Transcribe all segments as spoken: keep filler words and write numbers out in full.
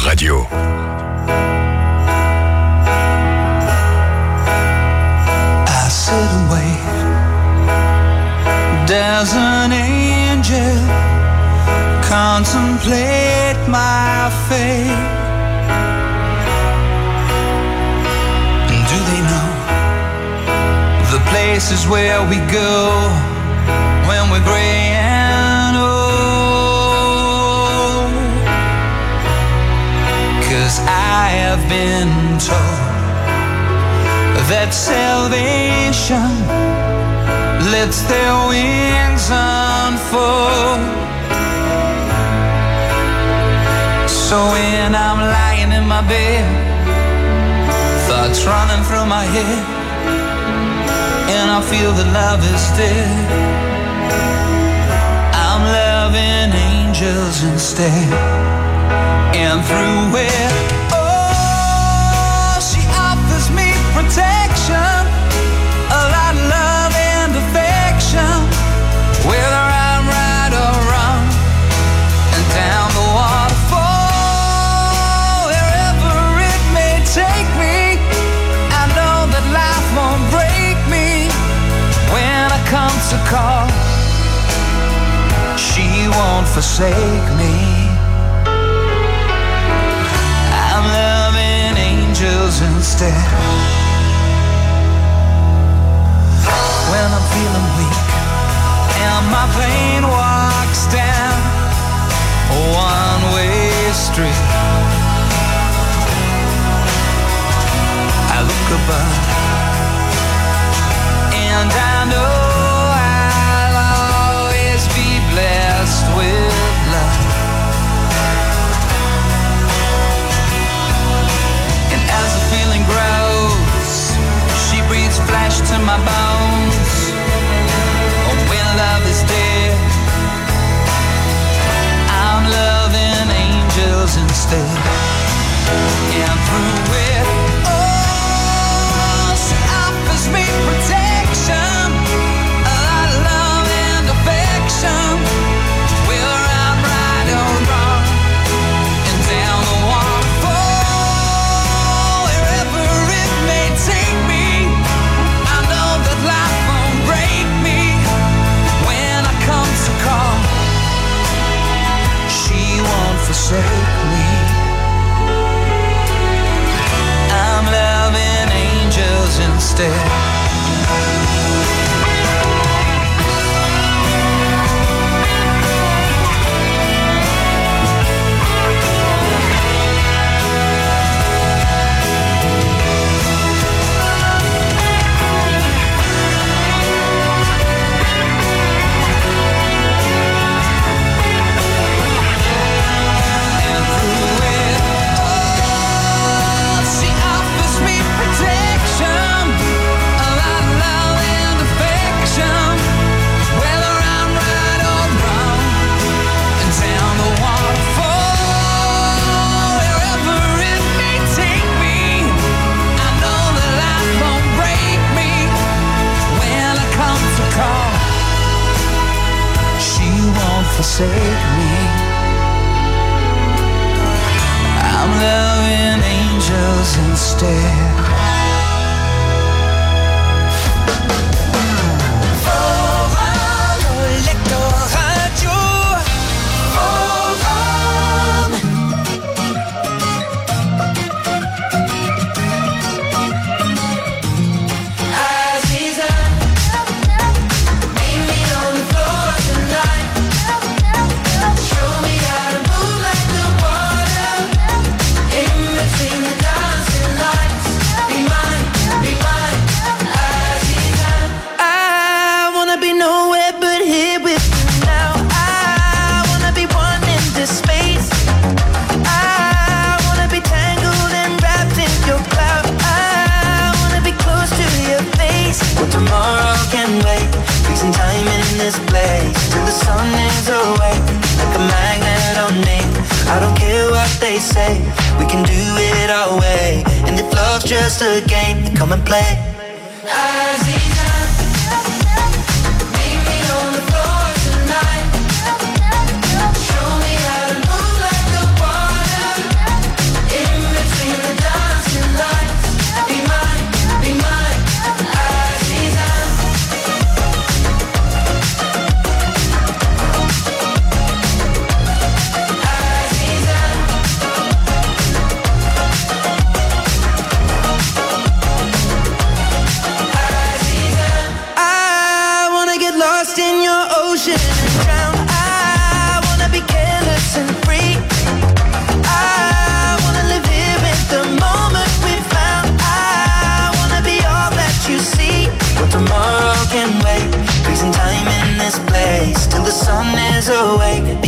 Radio. I sit and wait. There's an angel contemplate my fate. Do they know the places where we go when we're gray and old? 'Cause I have been told that salvation lets their wings unfold. So when I'm lying in my bed, thoughts running through my head, and I feel that love is dead, I'm loving angels instead. And through it, oh, she offers me protection, a lot of love and affection, whether I'm right or wrong, and down the waterfall, wherever it may take me, I know that life won't break me when I come to call. She won't forsake me. I'm loving angels instead. When I'm feeling weak and my pain walks down a one-way street, I look above and I know I'll always be blessed with love. And as the feeling grows, she breathes flesh to my bones. Oh, when love is dead, I'm loving angels instead. And through it, oh, she offers me protection, a lot of love and affection, whether I'm right or wrong, and down the waterfall, wherever it may take me, I know that life won't break me when I come to call. She won't forsake me. I'm loving angels instead. Forsake me. I'm loving angels instead. Say we can do it our way, and if love's just a game, then come and play. Aziza, meet me on the floor tonight. Show me how to move like the water.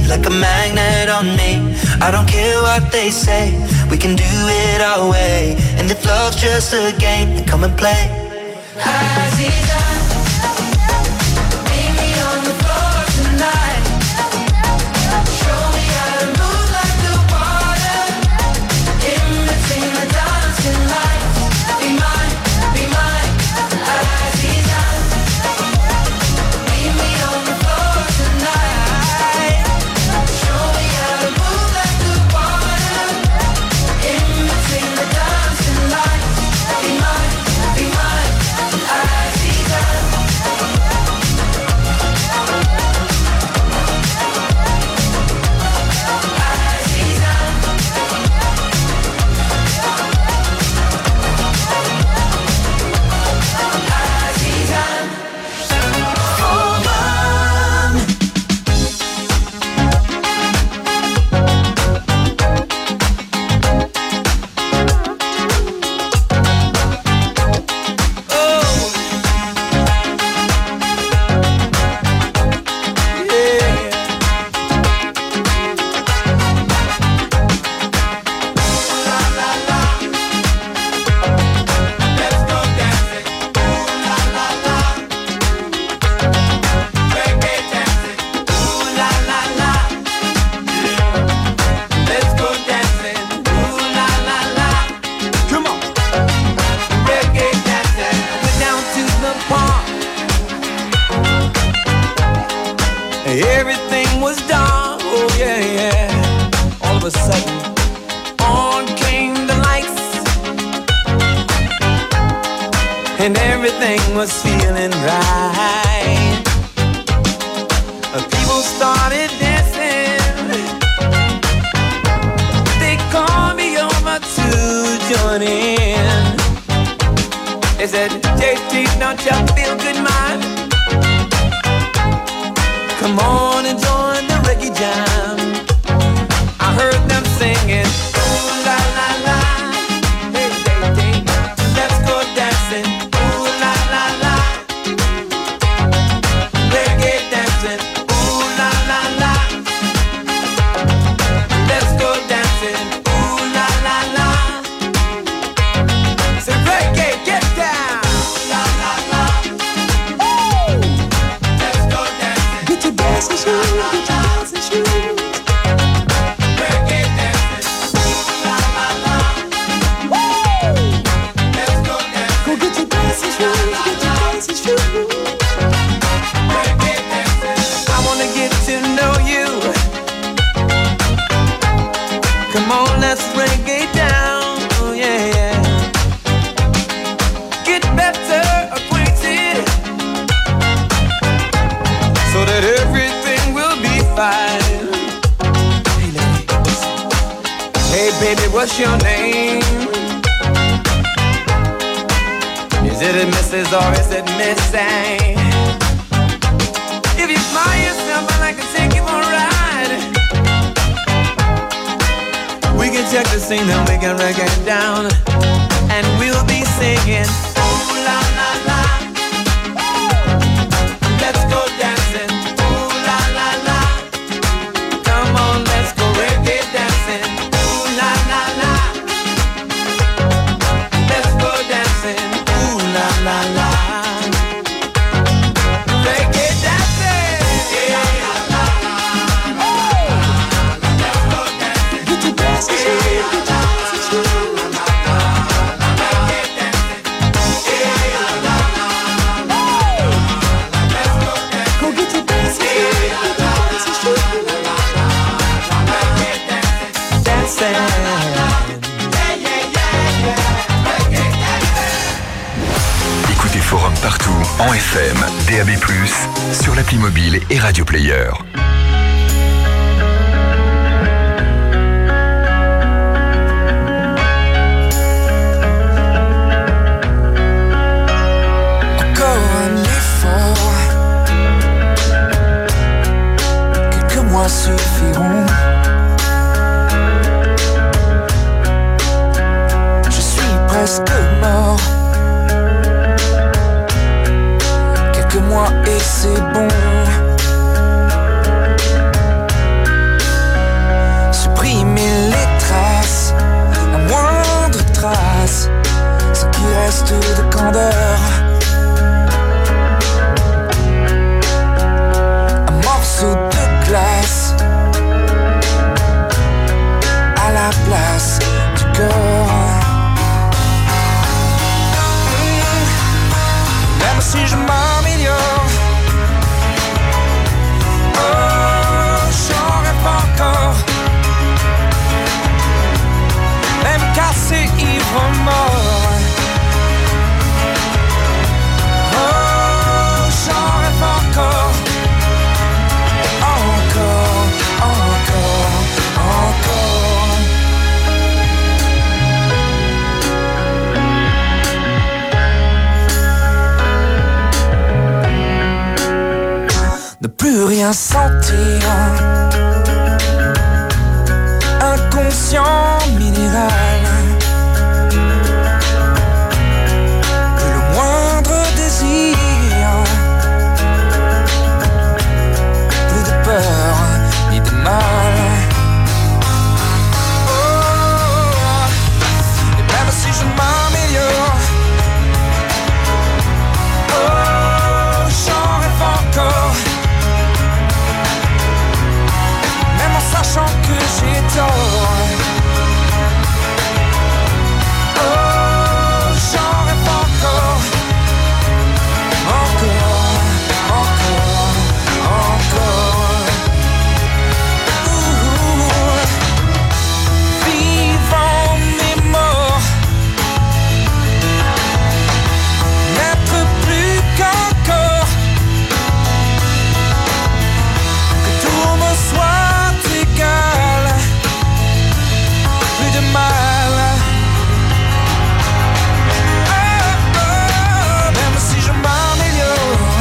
like a magnet on me. I don't care what they say, we can do it our way. And if love's just a game, then come and play. Aziza, meet me on the floor tonight. Show me how to move like the water in between the dancing lights. Be mine, be mine, Aziza. Meet me on the floor tonight. Show me how to move like the water in between the dancing lights. Be mine, be mine, Aziza. Everything was dark, oh yeah, yeah. All of a sudden, on came the lights, and everything was feeling right. People started dancing, they called me over to join in. They said, J T, don't you feel good, man? Come on and join the reggae jam. I heard them singing, ooh la la la, hey hey hey, let's go dancing, ooh la la la, reggae dancing, ooh la la la, let's go dancing, ooh la la la. Say reggae, get down, ooh la la la, ooh, let's go dancing. Get your dancing shoes, get your dancing shoes. Reggae dancing, ooh la la la, woo. Let's go dancing. Go get your dancing shoes, get your dancing shoes. Reggae dancing. I wanna get to know you. Come on, let's reggae down, oh yeah yeah. Get better acquainted, so that everything will be fine. Hey lady, hey baby, what's your name? Is it a Missus or is it Missy? If you smile yourself, I'd like to take you on a ride. We can check the scene, then we can reggae down, and we'll be singing, ooh la la la. Let's go dancing, ooh la la la. Come on, let's go reggae dancing, ooh la la la. Let's go dancing, ooh la la la. Reggae dancing, yeah la la la. Let's go dancing. Get your dancing shoes, get your dancing shoes. Reggae dancing, yeah la la la. Let's go dancing. Go get your dancing shoes, get your dancing shoes. Reggae dancing, dancing. Écoutez Forum partout, en F M, D A B plus, sur l'appli mobile et Radio Player. Encore un effort, quelques mois suffiront. Je suis presque mort. Quelques mois et c'est bon. rien sentir. Inconscient minéral. Plus le moindre désir. Plus de peur ni de mal. Oh, et même si je m'améliore, oh, j'en rêve encore. Même en sachant que j'ai tort. Oh, j'en rêve encore. Encore, encore, encore. Ouh. Vivant et mort, n'être plus qu'un corps. Que tout me soit égal. Plus de mal. Oh, oh, même si je m'améliore,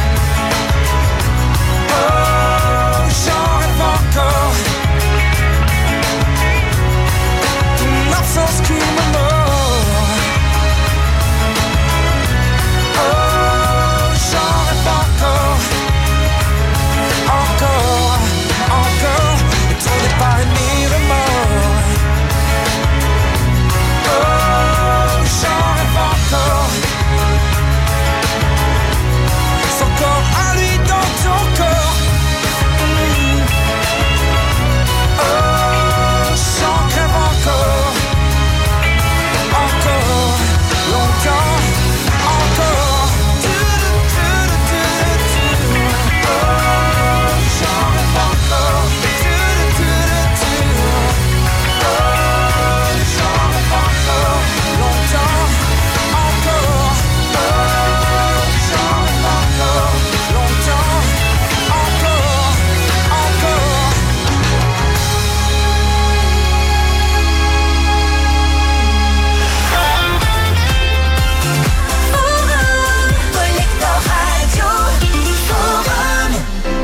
oh, j'en rêve encore. Une absence qui me mord. Oh, j'en rêve encore. Encore, encore. Et trop départ et mes remords. Oh, j'en rêve encore. Son corps à lui dans ton corps. Mm. Oh, j'en rêve encore. Encore, longtemps, encore. Oh, j'en rêve encore. Oh, j'en rêve encore. Longtemps, encore. Oh, j'en rêve encore. Longtemps, encore, encore. Forum, Collector Radio, Forum.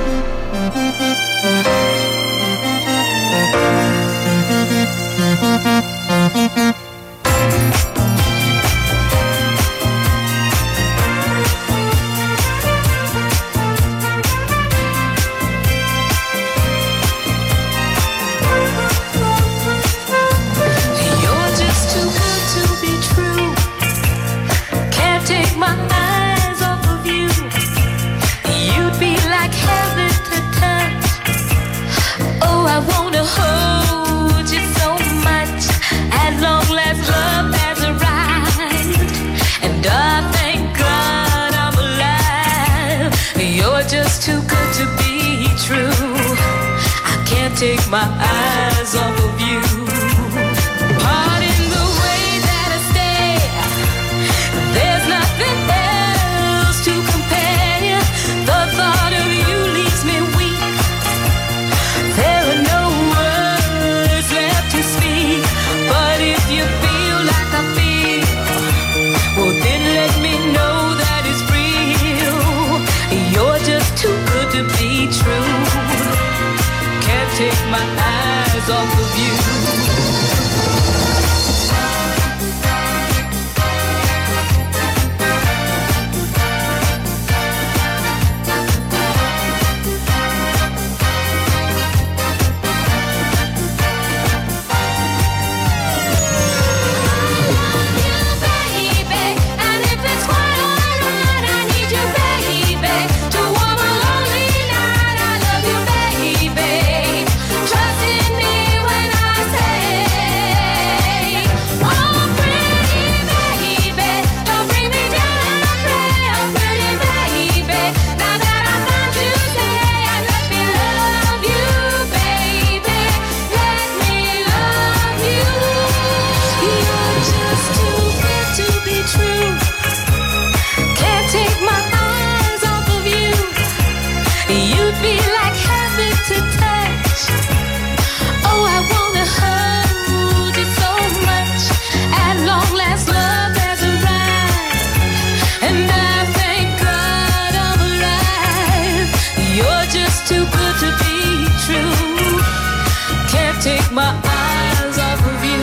You're just too good to be true. Can't take my eyes off of you. You'd be like heaven to touch. Oh, I wanna hold you so much. At long last, love has arrived, and I thank God I'm alive. You're just too good to be true. I can't take my eyes off of you. Pardon the way that I stare. There's nothing else to compare. The thought of you leaves me weak. There are no words left to speak. But if you feel like I feel, well then let me know that it's real. You're just too good to be true. Can't take my eyes off of my eyes off of you.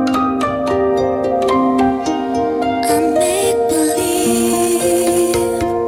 I make believe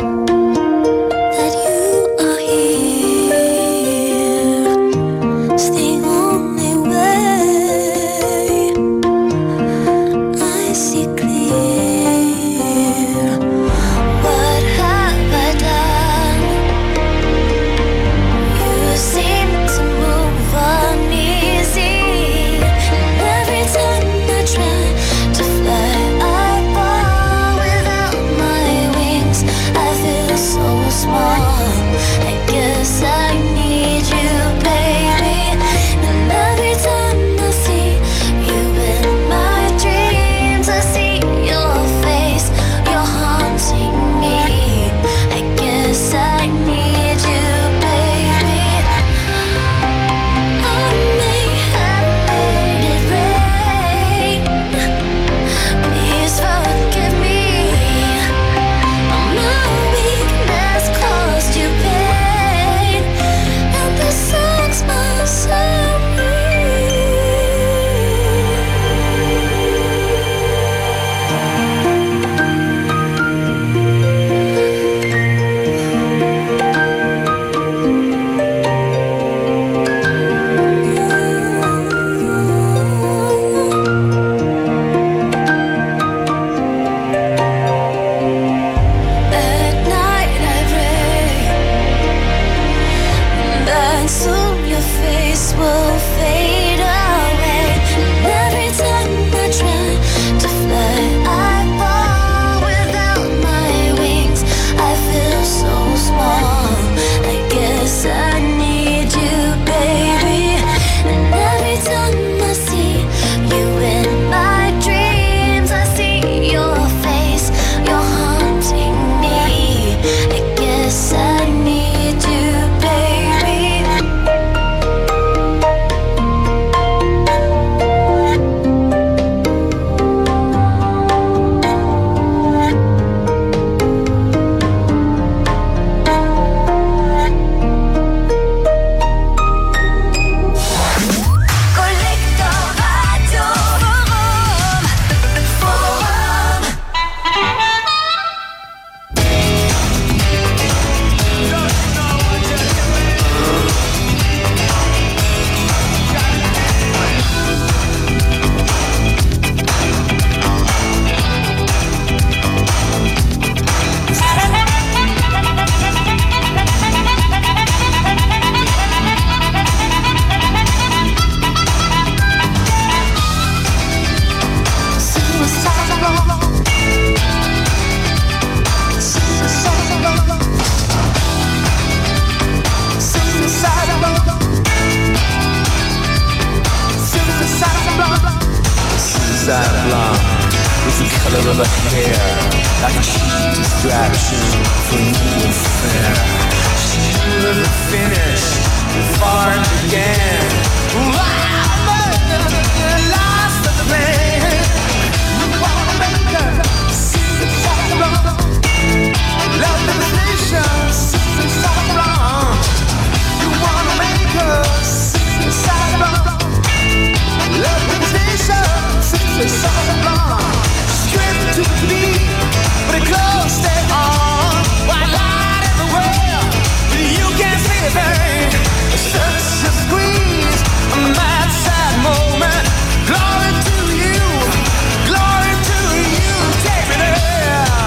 her hair like a sheet distraction for new affair. She couldn't finish before it began. Wow, but lost the plan. You wanna make her see the sorrow. Love devastation, see the sorrow. You wanna make her see the sorrow. Love devastation, see the sorrow. Straight to the beat, but it close, stay on. White light everywhere, you can't see a thing. Such a squeeze, a mad sad moment. Glory to you, glory to you. Take me there.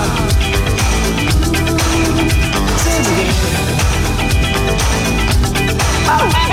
Take me there. Oh.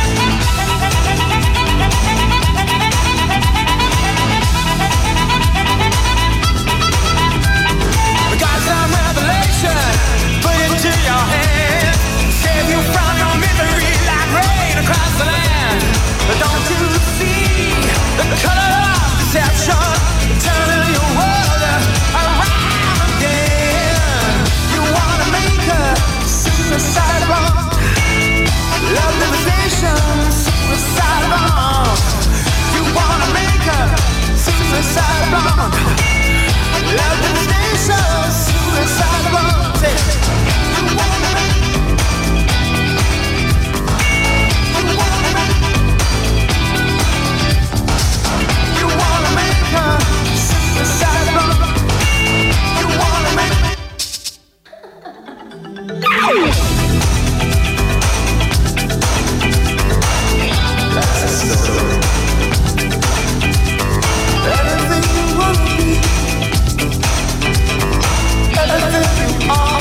Put it to your hand, save you from your misery like rain across the land. But don't you see the color of deception turning your world around again? You wanna make her suicide wrong. Love devastation, suicide wrong. You wanna make her suicide wrong. Love devastation, suicide wrong. You wanna make, you wanna make, you wanna make her suicide wrong. You wanna make. That's a story. Everything you wanna be, everything you are.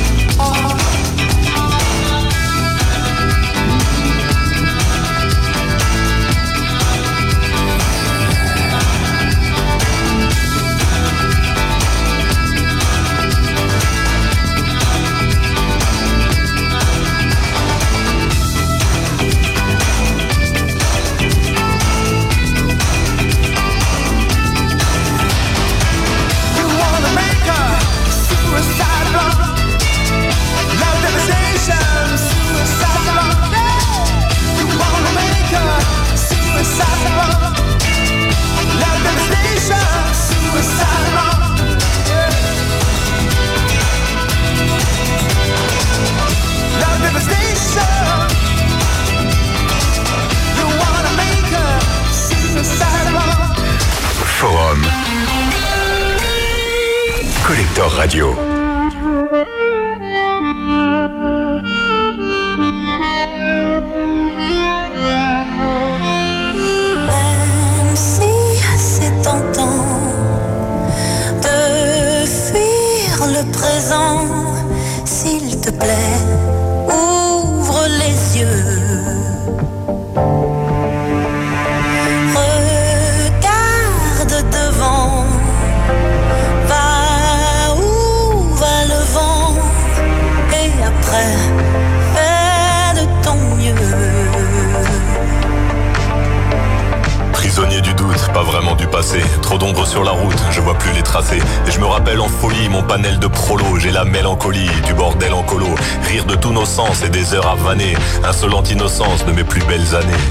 Forum Collector Radio. Même si c'est tentant de fuir le présent, s'il te plaît, ouvre les yeux. Fais de ton mieux. Prisonnier du doute, pas vraiment du passé. Trop d'ombre sur la route, je vois plus les tracés. Et je me rappelle en folie mon panel de prolo. J'ai la mélancolie du bordel en colo. Rire de tous nos sens et des heures à vanner. Insolente innocence de mes plus belles années.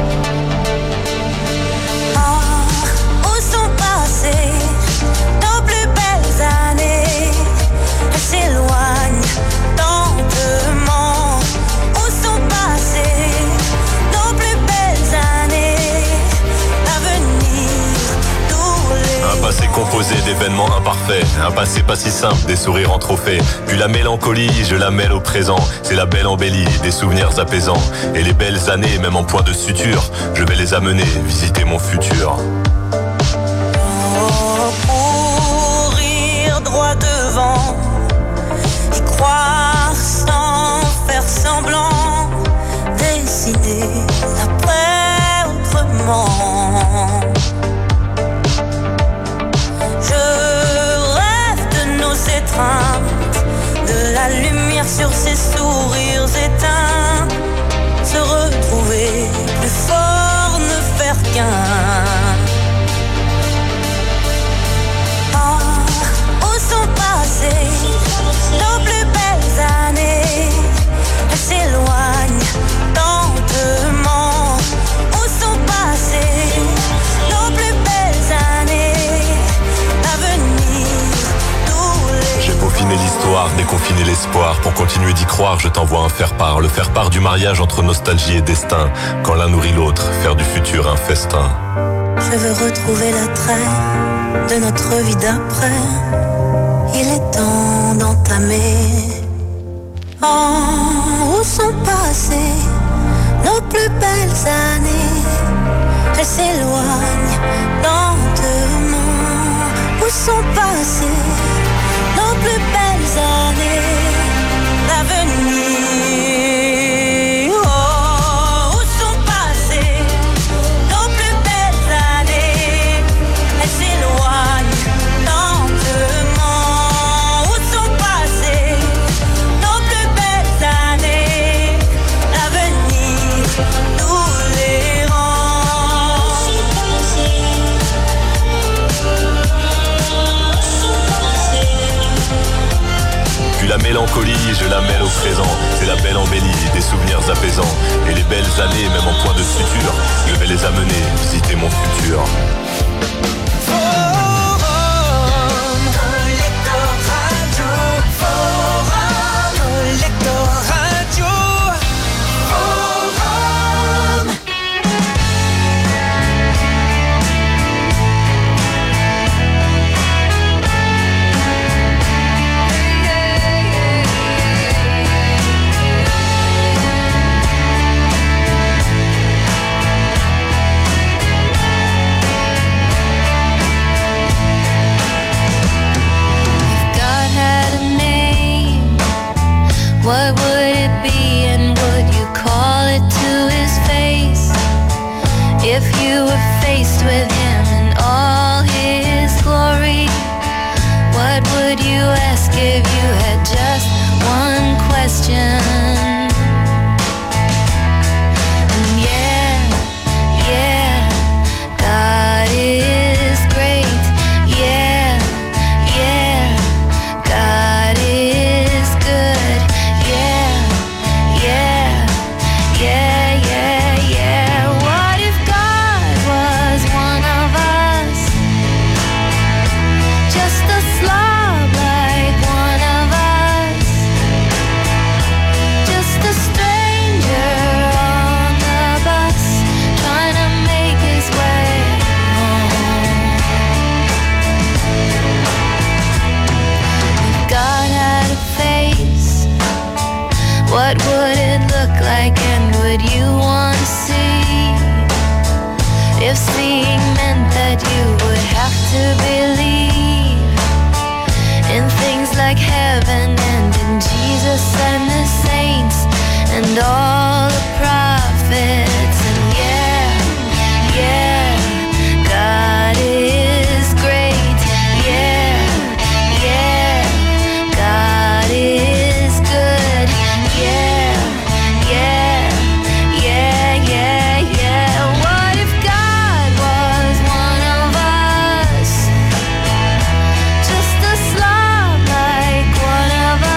Ah, où sont passées nos plus belles années? Elles s'éloignent lentement. Où sont passées nos plus belles années? L'avenir, tous les... Un passé composé d'événements imparfaits. Un passé pas si simple, des sourires en trophée. Puis la mélancolie, je la mêle au présent. C'est la belle embellie, des souvenirs apaisants. Et les belles années, même en point de suture, je vais les amener visiter mon futur. Oh, courir droit devant, y croire sans faire semblant, décider d'après autrement. Je rêve de nos étreintes, de la lumière sur ces sourires éteints, se retrouver plus fort, ne faire qu'un. Ah, Confiner l'histoire, déconfiner l'espoir. Pour continuer d'y croire, je t'envoie un faire-part. Le faire-part du mariage entre nostalgie et destin. Quand l'un nourrit l'autre, faire du futur un festin. Je veux retrouver l'attrait de notre vie d'après. Il est temps d'entamer. Oh, où sont passées nos plus belles années? Elles s'éloignent lentement. Où sont passées nos plus belles années? L'avenir. Oh, où sont passées nos plus belles années? Elles s'éloignent lentement. Où sont passées nos plus belles années? L'avenir nous les rend. Puis la mélancolie, je la mêle au présent. C'est la belle embellie, des souvenirs apaisants. Et les belles années, même en point de suture, je vais les amener visiter mon futur. What would it be and would you call it to his face? If you were faced with him in all his glory, what would you ask if you had just one question? And yeah, yeah, God is great. Yeah, yeah, God is good. Yeah, yeah, yeah, yeah, yeah. What if God was one of us? Just a slob like one of us. Just a stranger on the bus, trying to make his way home. If God had a face, what would it look like and would you want to see? If seeing meant that you would have to believe in things like heaven and in Jesus and the saints and all the prophets. And yeah, yeah, God is great. Yeah, yeah, God is good. Yeah, yeah, yeah, yeah, yeah. What if God was one of us? Just a slob like one of us.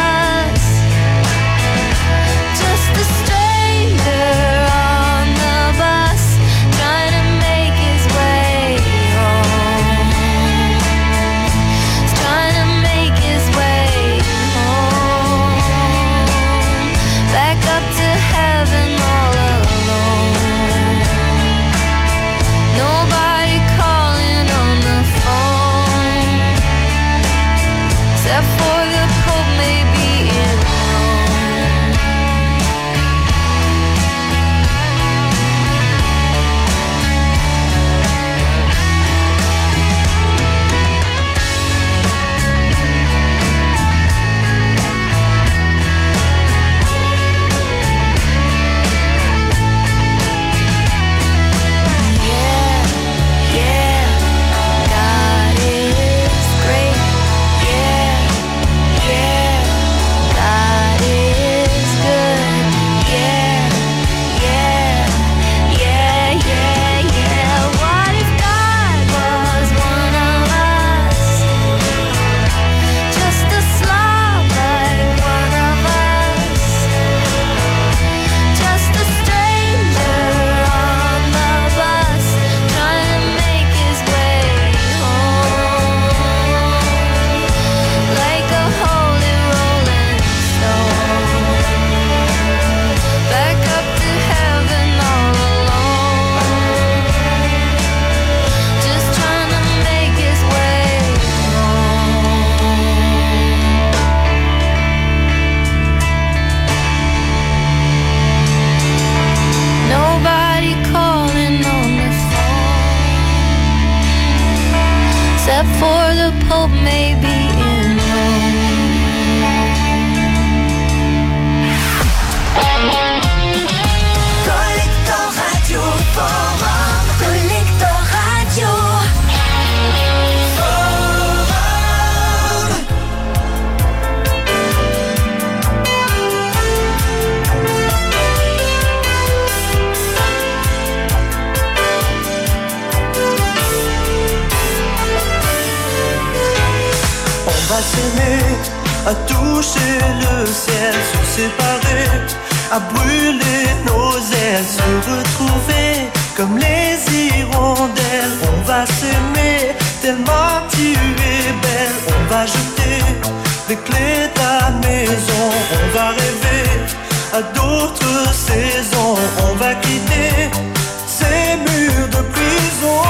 s'aimer, à toucher le ciel, se séparer, à brûler nos ailes, se retrouver comme les hirondelles. On va s'aimer tellement tu es belle. On va jeter les clés de la maison. On va rêver à d'autres saisons. On va quitter ces murs de prison.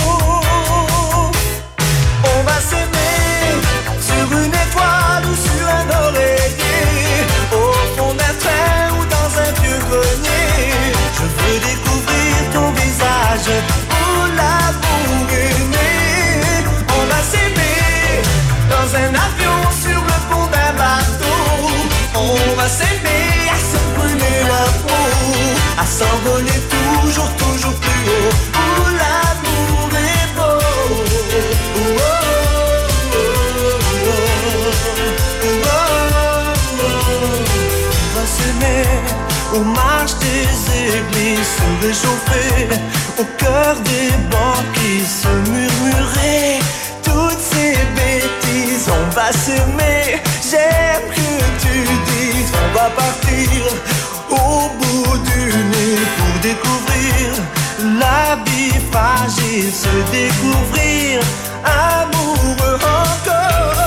On va s'aimer sur une étoile ou sur un oreiller, au fond d'un train ou dans un vieux grenier. Je veux découvrir ton visage où l'amour est né. On va s'aimer dans un avion sur le pont d'un bateau. On va s'aimer à se brûler la peau, à s'envoler toujours, toujours plus haut, où l'amour est beau. Oh, oh, oh, oh, oh, oh. On va s'aimer aux marches des églises, se réchauffer au cœur des banquises, se murmurer toutes ces bêtises. On va s'aimer, j'aime que tu dises. On va partir au bout du nez pour découvrir la vie fragile, se découvrir amoureux encore.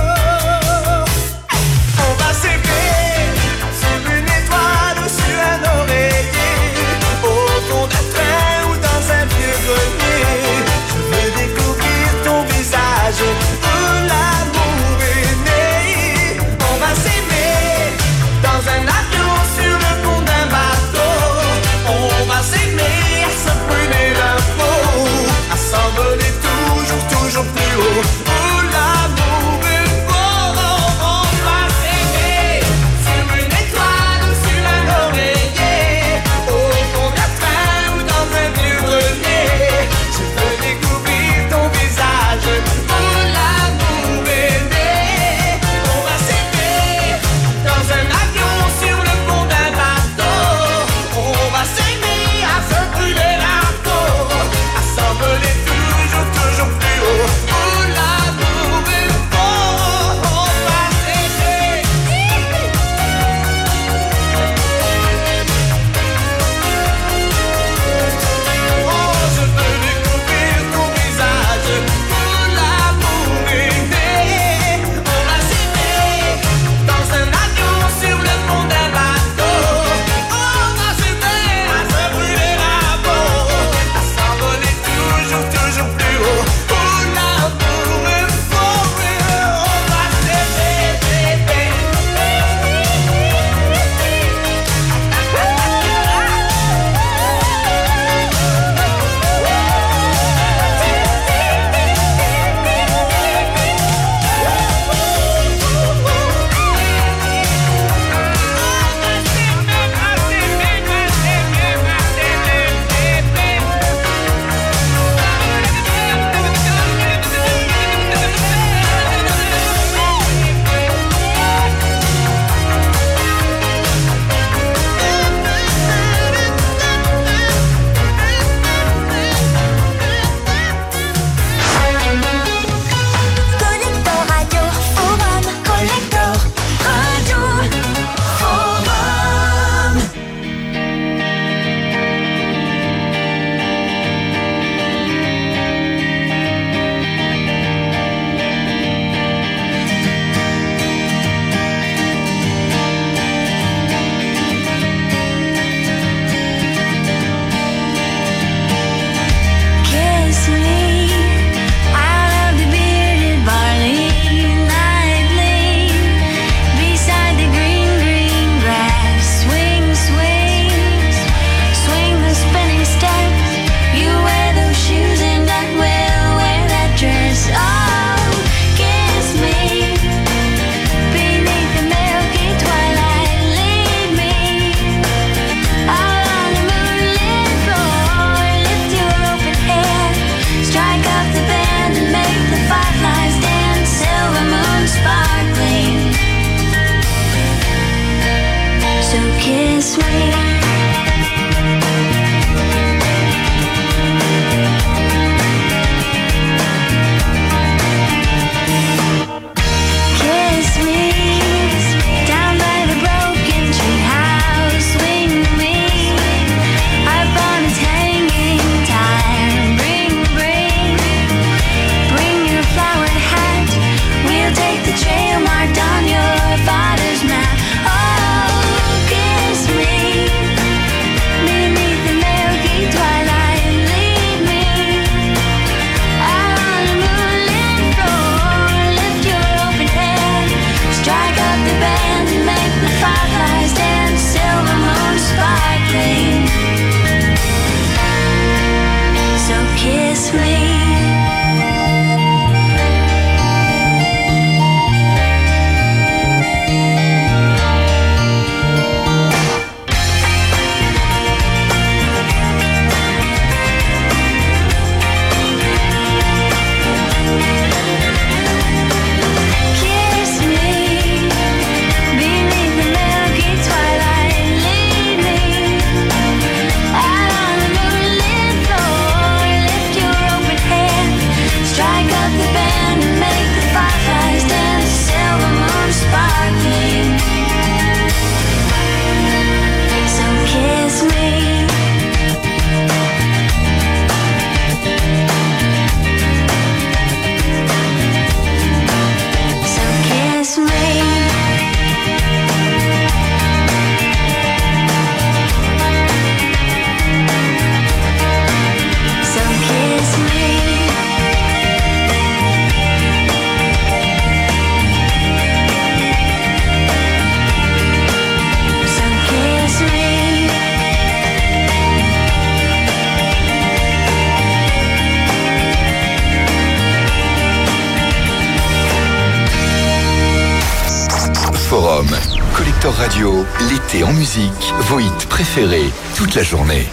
On va s'aimer sur une étoile ou sur un oreiller, au fond d'un train ou dans un vieux grenier. Je veux découvrir ton visage où l'amour est né. On va s'aimer dans un avion sur le pont d'un bateau. On va s'aimer à se brûler la peau, à s'envoler toujours, toujours plus haut, où l'amour band and make the fireflies dance, silver moon sparkling. So kiss me. Forum, Collector Radio, l'été en musique, vos hits préférés, toute la journée.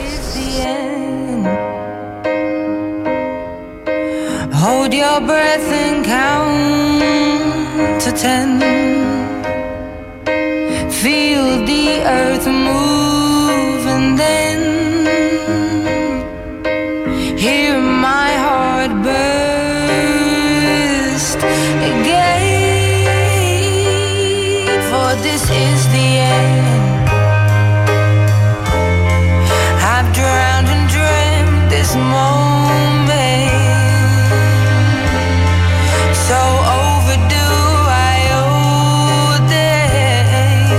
Hold your breath and count to ten. Feel the earth move and then hear my heart burst again. For this is the end. I've drowned and dreamt this moment, so overdue I owe them.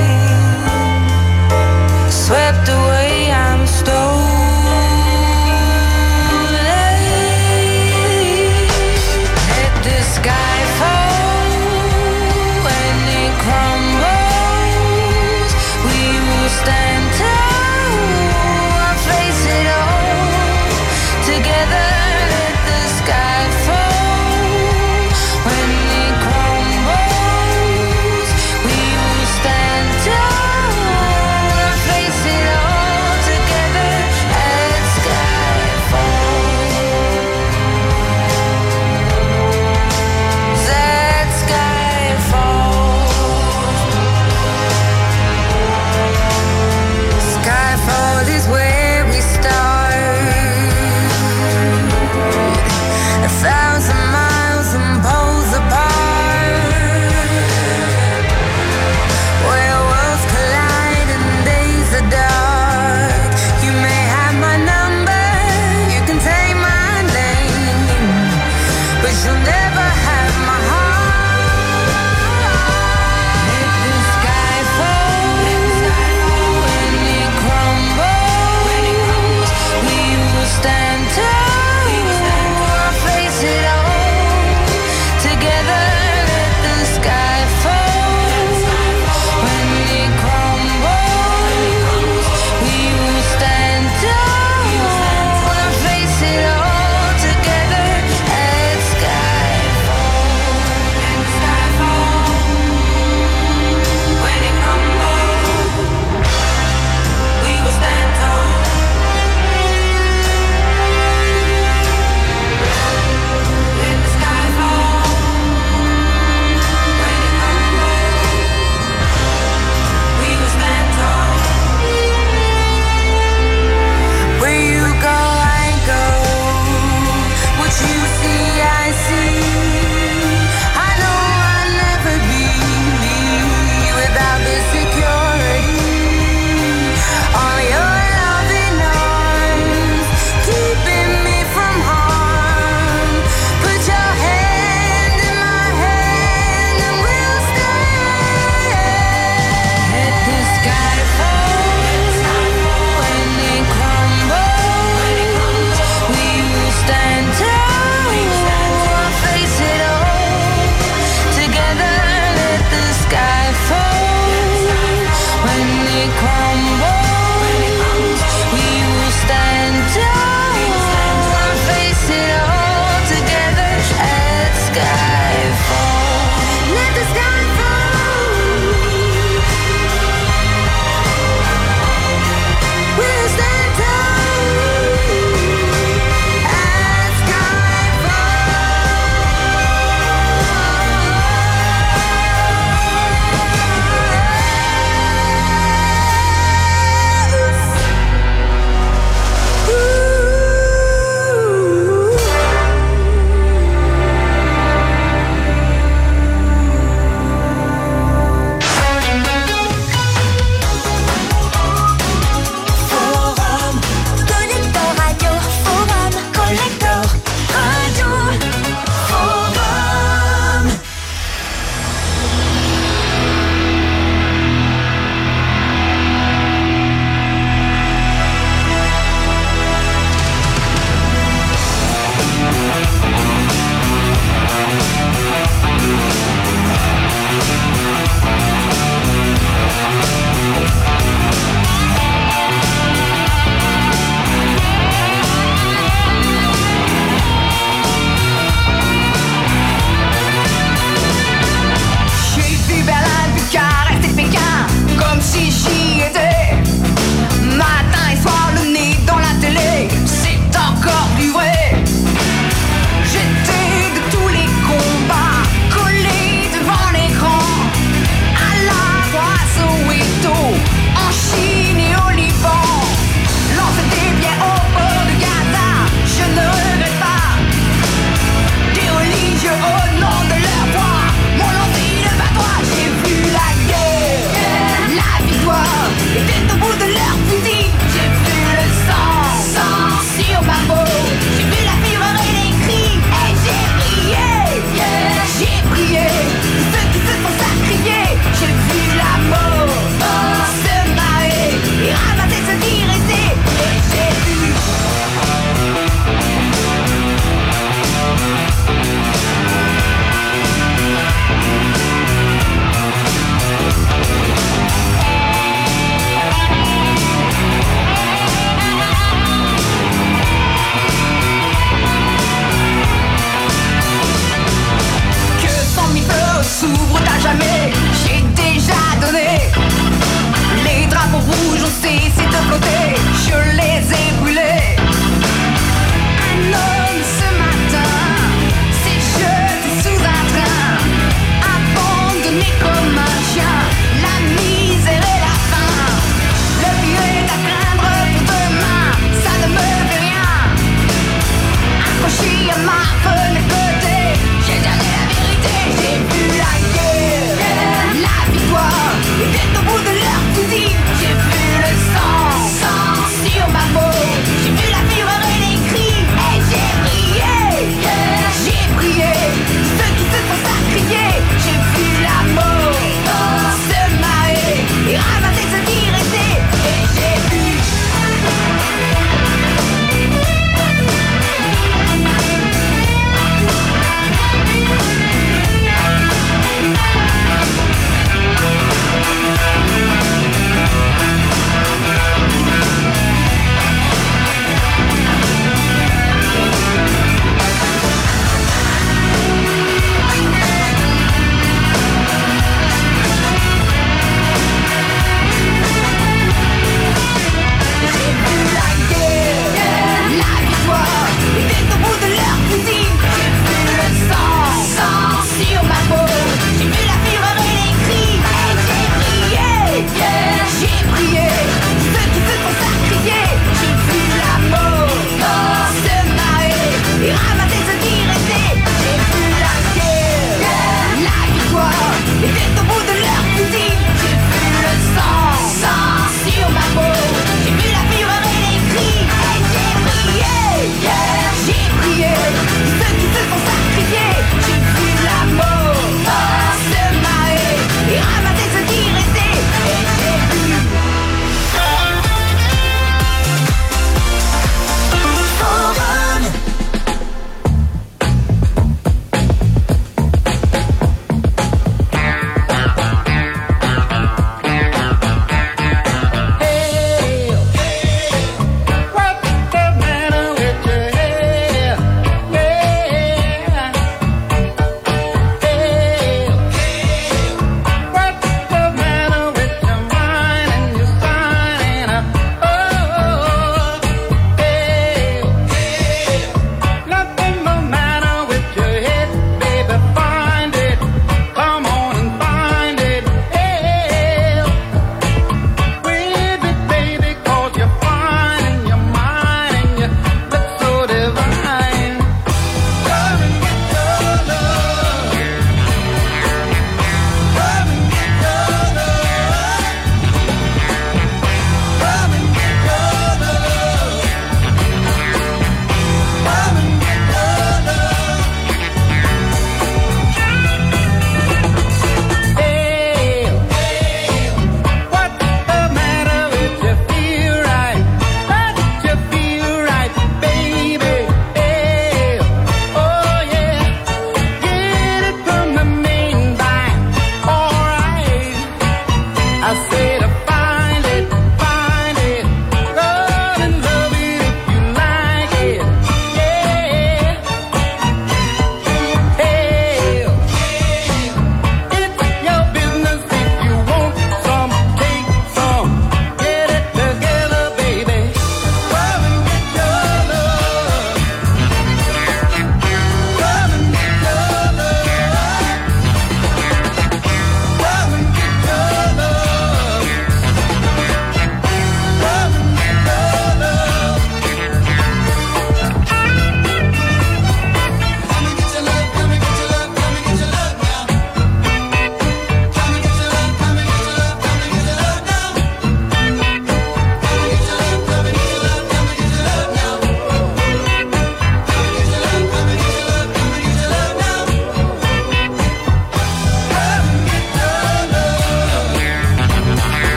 Swept away, I'm stolen. Let the sky fall when it crumbles.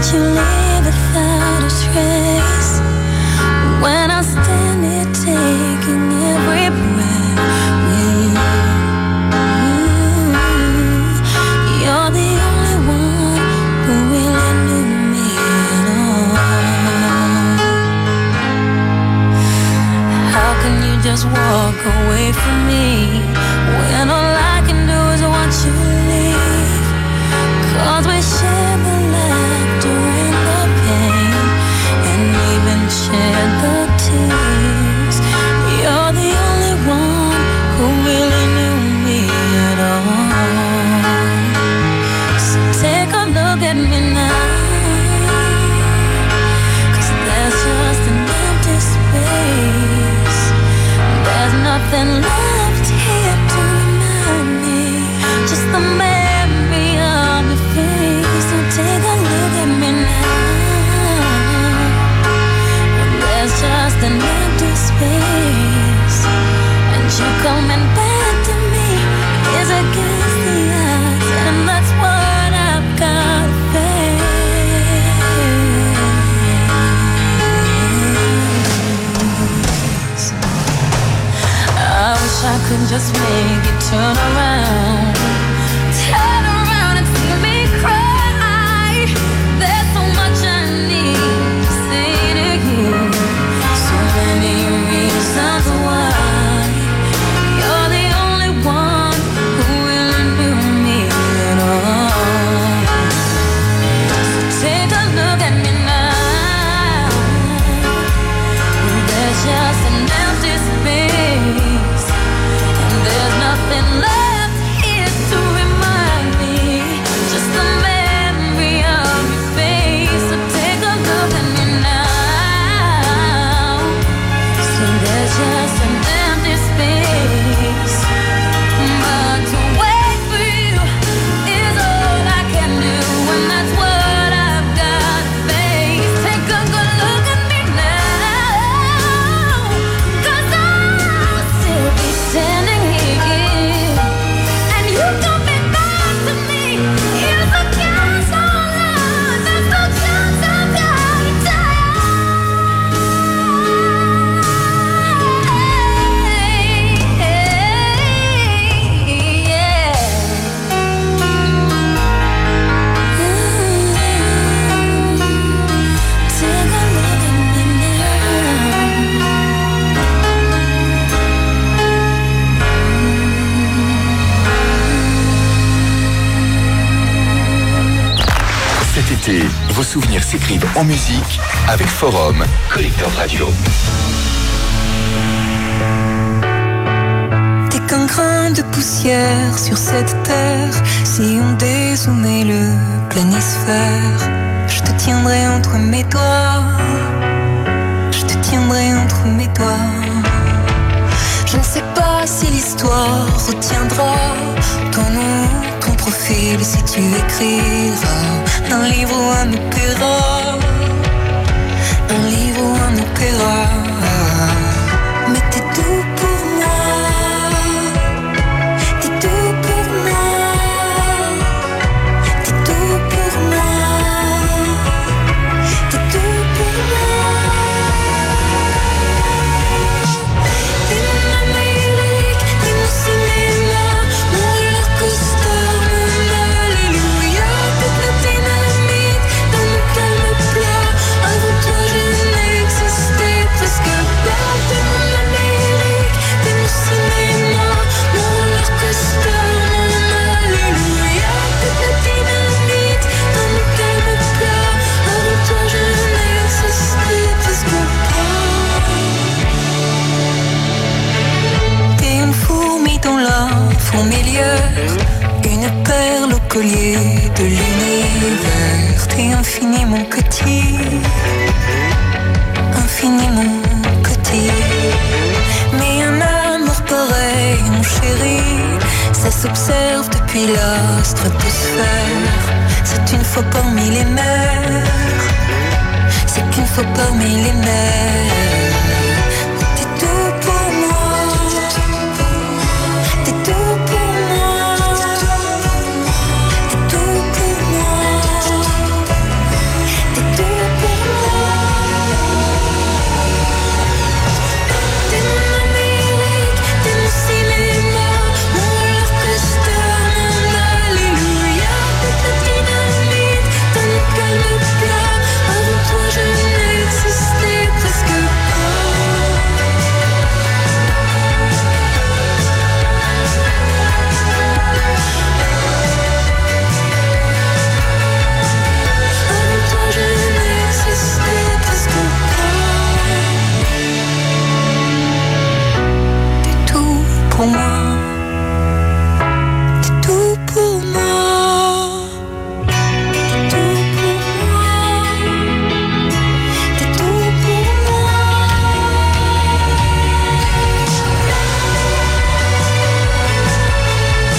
let you live without a trace. When I stand here taking every breath with you, you're the only one who really knew me at all. How can you just walk away from me when all I can do is watch you leave? 'Cause we share the laughter and the pain, and even share the tears. You're the only one who really knew me at all. So take a look at me now, 'cause there's just an empty space. There's nothing left here to remind me, just the memory of your face. So take a look at me now. There's just an empty space, and you coming back to me is against the odds, and that's what I've got to face. I wish I could just make you turn around, turn around and see me cry. There's so much I need to say to you, so many reasons why you're the only one who really knew me at all. So take a look at me now. There's just an empty space, and there's nothing left here to remind me, just the memory of your face. So take a look at me now. So there's just an empty space, but to wait for you is all I can do, and that's what I've got to face. Take a good look at me now, 'cause I'll still be standing here, and you coming back to me is against all odds. There's no chance I've got to die. Take a look at me Cet été, vos souvenirs s'écrivent en musique avec Forum, collecteur radio. T'es qu'un grain de poussière sur cette terre. Si on dézoomait le planisphère, je te tiendrai entre mes doigts, je te tiendrai entre mes doigts. Je ne sais pas si l'histoire retiendra ton nom, ton profil, si tu écriras un livre ou un opéra, un livre ou un opéra. Mais t'es tout pour moi, t'es tout pour moi, t'es tout pour moi, t'es tout pour moi. T'es mon Amérique, t'es mon cinéma, mon roller coaster, mon alléluia. Toute la dynamite dans mon calme plat. Avant toi je n'existais presque pas. T'es mon Amérique, t'es mon cinéma, mon roller coaster, mon alléluia. Toute la dynamite dans mon calme plat. Avant toi je n'existais presque pas. T'es une fourmi dans la fourmilière, une perle au collier de l'univers. T'es infiniment petit, infiniment petit. Mais un amour pareil, mon chéri, ça s'observe depuis la stratosphère. C'est une fois parmi les mers, c'est qu'une fois parmi les mers.